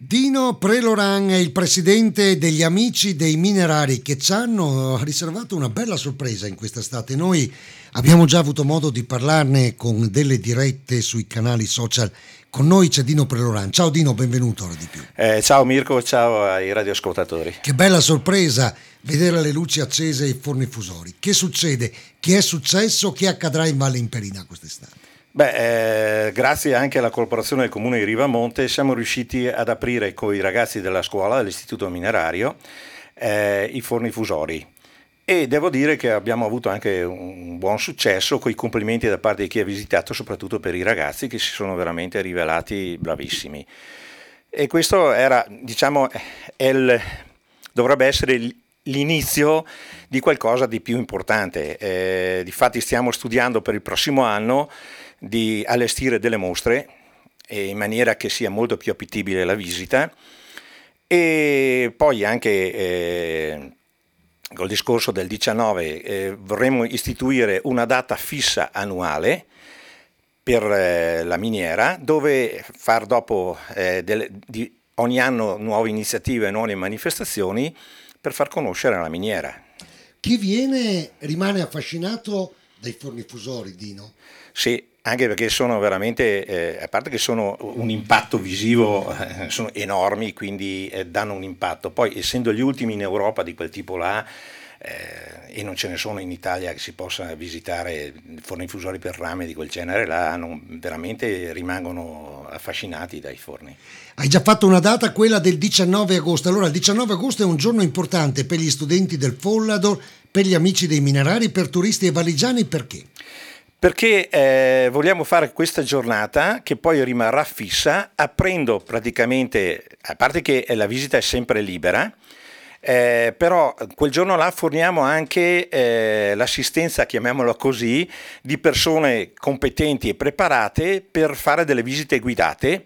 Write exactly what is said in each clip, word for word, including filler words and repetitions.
Dino Preloran è il presidente degli Amici dei Minerari, che ci hanno riservato una bella sorpresa in quest'estate. Noi abbiamo già avuto modo di parlarne con delle dirette sui canali social. Con noi c'è Dino Preloran. Ciao Dino, benvenuto ora di più. Eh, ciao Mirko, ciao ai radioascoltatori. Che bella sorpresa vedere le luci accese e i forni fusori. Che succede? Che è successo? Che accadrà in Valle Imperina quest'estate? Beh, eh, grazie anche alla collaborazione del Comune di Rivamonte siamo riusciti ad aprire con i ragazzi della scuola, dell'Istituto Minerario, eh, i forni fusori. E devo dire che abbiamo avuto anche un buon successo, con i complimenti da parte di chi ha visitato, soprattutto per i ragazzi che si sono veramente rivelati bravissimi. E questo era, diciamo, è il, dovrebbe essere l'inizio di qualcosa di più importante. Eh, difatti stiamo studiando per il prossimo anno di allestire delle mostre eh, in maniera che sia molto più appetibile la visita, e poi anche eh, col discorso del diciannove eh, vorremmo istituire una data fissa annuale per eh, la miniera, dove far dopo eh, delle, di ogni anno nuove iniziative, nuove manifestazioni per far conoscere la miniera. Chi viene rimane affascinato dai forni fusori, Dino? Sì, anche perché sono veramente, eh, a parte che sono un impatto visivo, eh, sono enormi, quindi eh, danno un impatto. Poi, essendo gli ultimi in Europa di quel tipo là, eh, e non ce ne sono in Italia che si possa visitare forni fusori per rame di quel genere là, hanno, veramente rimangono affascinati dai forni. Hai già fatto una data, quella del diciannove agosto. Allora, il diciannove agosto è un giorno importante per gli studenti del Follador, per gli Amici dei Minerari, per turisti e valigiani. Perché? Perché eh, vogliamo fare questa giornata che poi rimarrà fissa, aprendo praticamente, a parte che la visita è sempre libera, eh, però quel giorno là forniamo anche eh, l'assistenza, chiamiamola così, di persone competenti e preparate per fare delle visite guidate,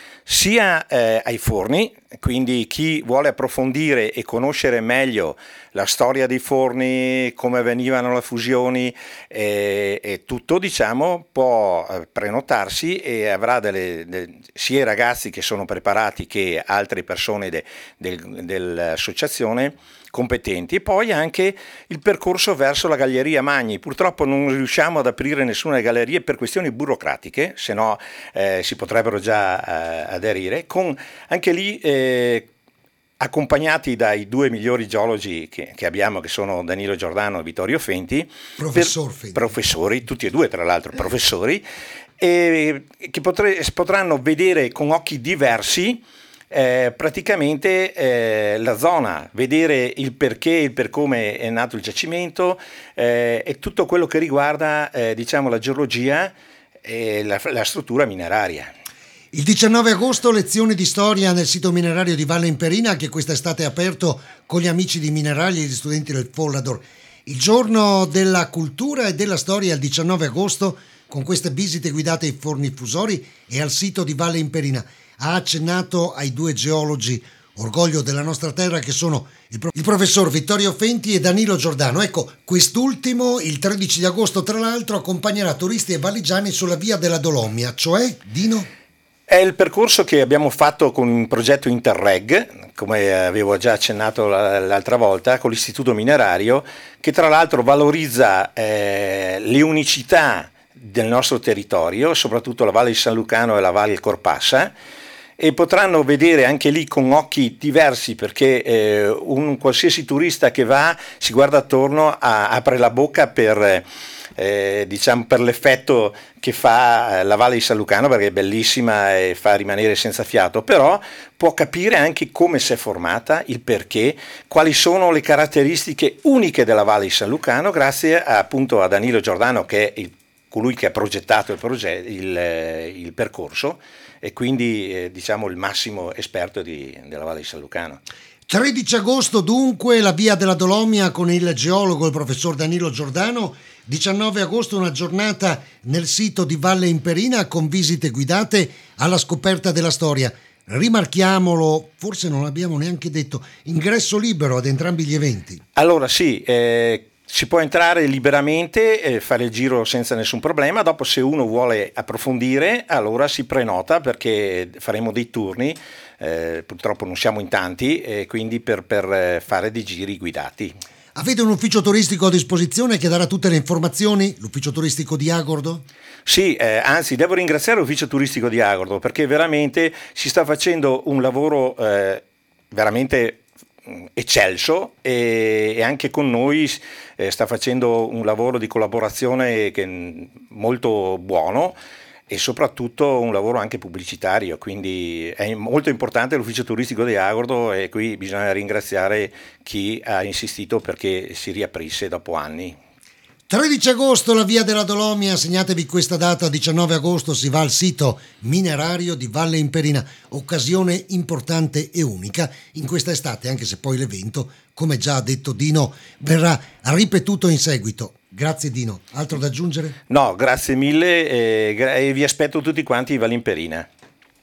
sia eh, ai forni, quindi chi vuole approfondire e conoscere meglio la storia dei forni, come venivano le fusioni e, e tutto, diciamo, può prenotarsi e avrà delle, de, sia i ragazzi che sono preparati che altre persone de, del, dell'associazione competenti, e poi anche il percorso verso la Galleria Magni. Purtroppo non riusciamo ad aprire nessuna galleria per questioni burocratiche, se no eh, si potrebbero già eh, aderire, con anche lì eh, accompagnati dai due migliori geologi che, che abbiamo, che sono Danilo Giordano e Vittorio Fenti, Professor per, Fenti. professori, tutti e due tra l'altro professori, e che potre, potranno vedere con occhi diversi Eh, praticamente eh, la zona, vedere il perché, il per come è nato il giacimento eh, e tutto quello che riguarda eh, diciamo la geologia e la, la struttura mineraria. Il diciannove agosto lezioni di storia nel sito minerario di Valle Imperina, che quest'estate è aperto con gli Amici di Minerali e gli studenti del Follador. Il giorno della cultura e della storia il diciannove agosto, con queste visite guidate ai forni fusori e al sito di Valle Imperina. Ha accennato ai due geologi orgoglio della nostra terra, che sono il, pro- il professor Vittorio Fenti e Danilo Giordano. Ecco, quest'ultimo il tredici di agosto tra l'altro accompagnerà turisti e valigiani sulla via della Dolomia, cioè, Dino? È il percorso che abbiamo fatto con un progetto Interreg, come avevo già accennato l'altra volta, con l'Istituto Minerario, che tra l'altro valorizza eh, le unicità del nostro territorio, soprattutto la Valle di San Lucano e la Valle Corpassa, e potranno vedere anche lì con occhi diversi, perché eh, un qualsiasi turista che va si guarda attorno, a, apre la bocca per, eh, diciamo, per l'effetto che fa la Valle di San Lucano, perché è bellissima e fa rimanere senza fiato, però può capire anche come si è formata, il perché, quali sono le caratteristiche uniche della Valle di San Lucano, grazie a, appunto a Danilo Giordano, che è il colui che ha progettato il, proget- il, il percorso, e quindi eh, diciamo il massimo esperto di, della Valle di San Lucano. tredici agosto dunque la via della Dolomia con il geologo, il professor Danilo Giordano. diciannove agosto una giornata nel sito di Valle Imperina con visite guidate alla scoperta della storia. Rimarchiamolo, forse non l'abbiamo neanche detto, ingresso libero ad entrambi gli eventi. Allora sì, eh, Si può entrare liberamente e fare il giro senza nessun problema. Dopo, se uno vuole approfondire, allora si prenota, perché faremo dei turni, eh, purtroppo non siamo in tanti, e quindi per, per fare dei giri guidati. Avete un ufficio turistico a disposizione che darà tutte le informazioni? L'ufficio turistico di Agordo? Sì, eh, anzi devo ringraziare l'ufficio turistico di Agordo, perché veramente si sta facendo un lavoro eh, veramente eccelso, e, e anche con noi eh, sta facendo un lavoro di collaborazione che, molto buono, e soprattutto un lavoro anche pubblicitario, quindi è molto importante l'ufficio turistico di Agordo, e qui bisogna ringraziare chi ha insistito perché si riaprisse dopo anni. tredici agosto, la via della Dolomia, segnatevi questa data. Diciannove agosto si va al sito minerario di Valle Imperina, occasione importante e unica in questa estate, anche se poi l'evento, come già ha detto Dino, verrà ripetuto in seguito. Grazie Dino, altro da aggiungere? No, grazie mille, e, e vi aspetto tutti quanti in Valle Imperina.